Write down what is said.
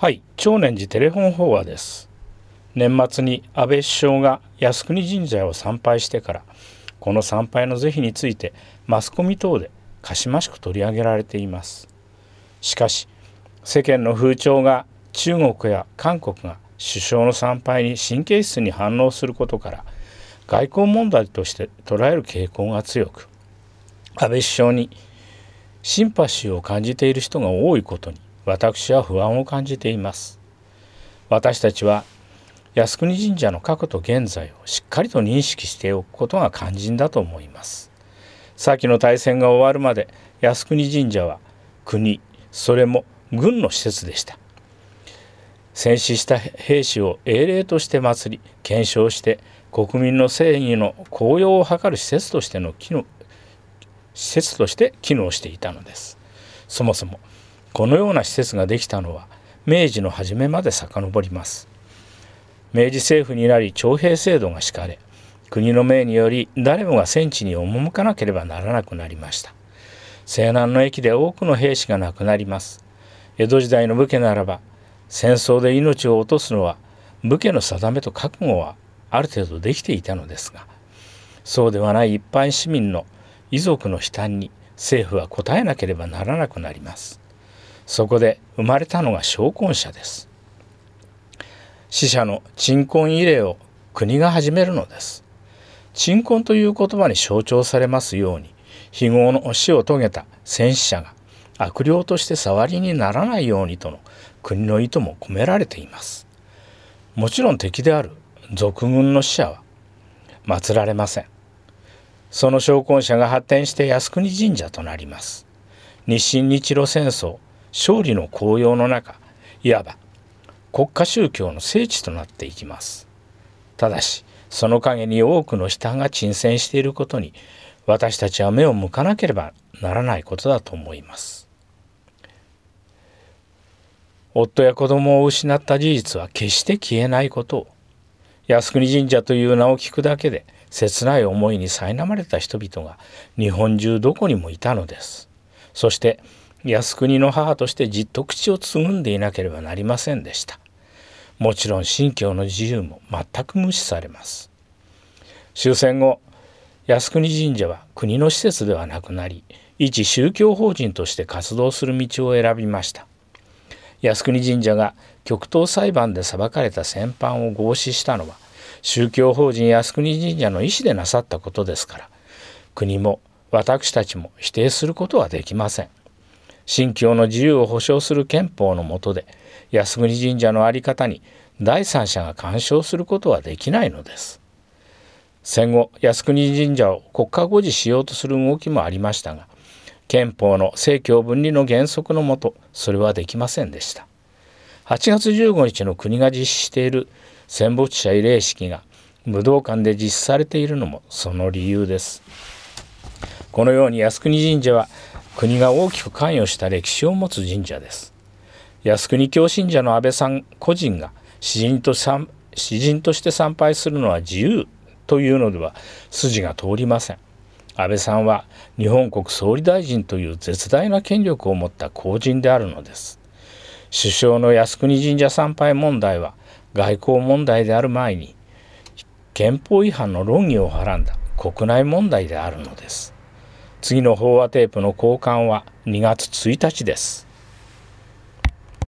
はい、長年寺テレフォン法話です。年末に安倍首相が靖国神社を参拝してから、この参拝の是非についてマスコミ等でかしましく取り上げられています。しかし、世間の風潮が中国や韓国が首相の参拝に神経質に反応することから、外交問題として捉える傾向が強く、安倍首相にシンパシーを感じている人が多いことに、私は不安を感じています。私たちは靖国神社の過去と現在をしっかりと認識しておくことが肝心だと思います。先の大戦が終わるまで靖国神社は国、それも軍の施設でした。戦死した兵士を英霊として祭り、顕彰して国民の正義の高揚を図る施設として機能していたのです。そもそもこのような施設ができたのは明治の初めまで遡ります。明治政府になり徴兵制度が敷かれ、国の命により誰もが戦地に赴かなければならなくなりました。西南の役で多くの兵士が亡くなります。江戸時代の武家ならば、戦争で命を落とすのは武家の定めと覚悟はある程度できていたのですが、そうではない一般市民の遺族の悲嘆に政府は応えなければならなくなります。そこで生まれたのが昇魂者です。死者の鎮魂慰霊を国が始めるのです。鎮魂という言葉に象徴されますように、非業の死を遂げた戦死者が悪霊として触りにならないようにとの国の意図も込められています。もちろん敵である賊軍の死者は祀られません。その昇魂者が発展して靖国神社となります。日清日露戦争勝利の高揚の中、いわば国家宗教の聖地となっていきます。ただし、その陰に多くの悲嘆が沈潜していることに、私たちは目を向かなければならないことだと思います。夫や子供を失った事実は決して消えないことを、靖国神社という名を聞くだけで切ない思いに苛まれた人々が日本中どこにもいたのです。そして靖国の母としてじっと口をつぐんでいなければなりませんでした。もちろん信教の自由も全く無視されます。終戦後、靖国神社は国の施設ではなくなり、一宗教法人として活動する道を選びました。靖国神社が極東裁判で裁かれた戦犯を合祀したのは、宗教法人靖国神社の意思でなさったことですから、国も私たちも否定することはできません。信教の自由を保障する憲法の下で、靖国神社の在り方に第三者が干渉することはできないのです。戦後、靖国神社を国家護持しようとする動きもありましたが、憲法の政教分離の原則の下、それはできませんでした。8月15日の国が実施している戦没者慰霊式が武道館で実施されているのもその理由です。このように靖国神社は国が大きく関与した歴史を持つ神社です。靖国教信者の安倍さん個人が詩人として参拝するのは自由というのでは筋が通りません。安倍さんは日本国総理大臣という絶大な権力を持った公人であるのです。首相の靖国神社参拝問題は外交問題である前に、憲法違反の論議をはらんだ国内問題であるのです。次の法話テープの交換は2月1日です。